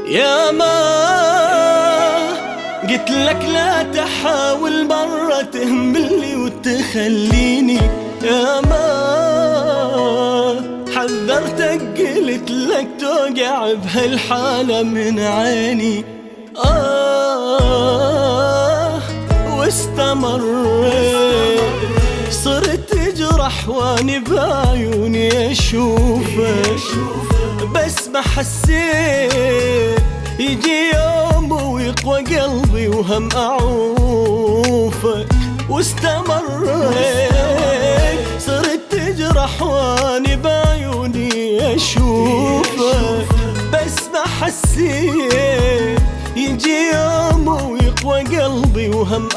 يا ما قلت لك لا تحاول مرة تهملني وتخليني، يا ما حذرتك قلت لك توقع بهالحالة من عيني. واستمريت صرت تجرح واني بعيوني اشوفك، بس ما حسيت يجي يوم ويقوى قلبي وهم اعوفك. واستمريت صرت تجرح واني بعيوني اشوفك، بس ما حسيت يجي يوم ويقوى قلبي وهم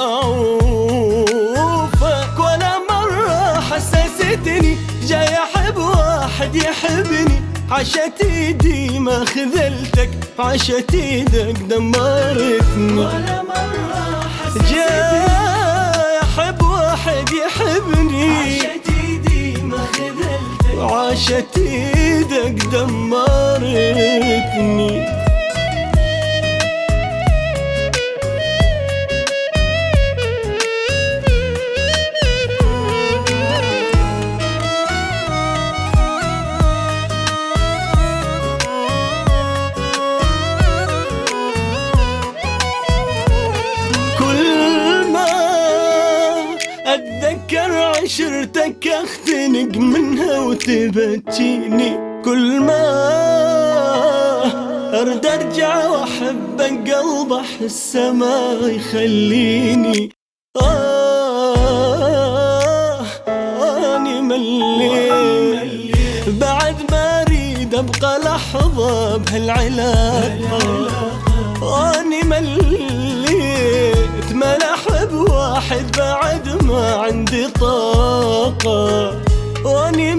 اعوفك. ولا مرة حسستني جاي احب واحد يحبني، عشت ايدي ما خذلتك، عشت ايدك دمرتني. ولا مرة حسستني جاي احب واحد يحبني، عشت ايدي ما خذلتك، عشت ايدك دمرتني. اتذكر عشرتك اختنق منها وتبكيني، كل ما ارد ارجع واحبك قلب احسه ما يخليني. اني مليت بعد ما اريد ابقى لحظة بهالعلاقة. اني مليت ما احب واحد بعد ما عندي طاقة. واني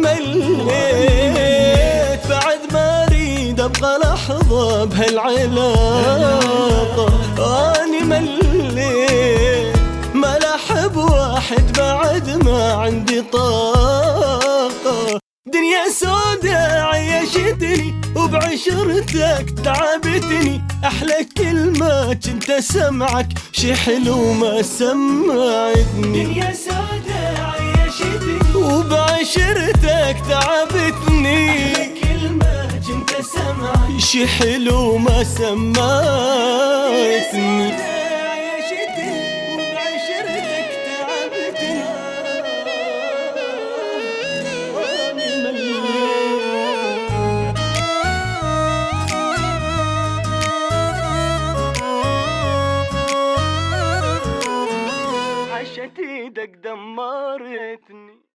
مليت بعد ما اريد ابقى لحظة بهالعلاقة. اني مليت ما احب واحد بعد ما عندي طاقة. دنيا سودا عيشتني وبعشرتك تعبتني، احلى كلمة كنت اسمعك شي حلو ما سمعتني. دنيا سودا عيشتني وبعشرتك تعبتني، احلى كلمة كنت اسمعك شي حلو ما سمعتني. عشت ايدك دمرتني.